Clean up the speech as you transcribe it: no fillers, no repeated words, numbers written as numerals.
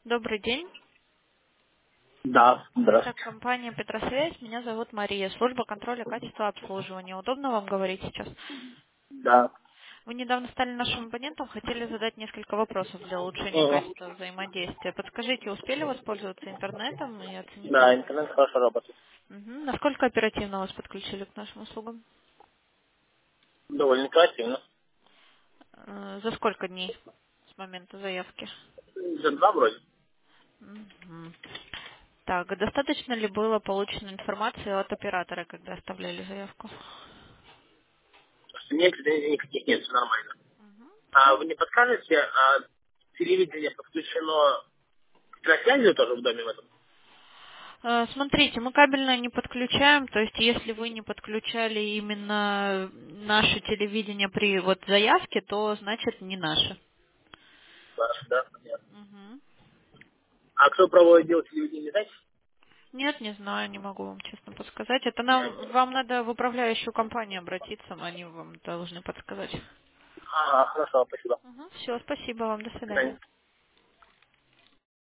Добрый день. Да, Это здравствуйте. компания Петросвязь. Меня зовут Мария. Служба контроля качества обслуживания. Удобно вам говорить сейчас? Да. Вы недавно стали нашим абонентом, хотели задать несколько вопросов для улучшения Мгм. качества взаимодействия. Подскажите, успели воспользоваться интернетом и оценить Да, его интернет качество? хорошо работает. Мгм. Насколько оперативно вас подключили к нашим услугам? Довольно качественно. За сколько дней с момента заявки? За два вроде. Мгм. Так, достаточно ли было получено информации от оператора, когда оставляли заявку? Слушайте, мне, кстати, никаких нет, все нормально. А Все. вы не подскажете, телевидение подключено к трансляции тоже в доме в этом? Смотрите, мы кабельное не подключаем, то есть если вы не подключали именно наше телевидение при вот заявке, то значит не наше. Хорошо, да, понятно. Мгм. А кто проводит дело телевидения, не знаете? Нет, не знаю, не могу вам честно подсказать. Это Нет. вам надо в управляющую компанию обратиться, они вам должны подсказать. Ага, хорошо, спасибо. Все, спасибо вам, до До свидания. свидания.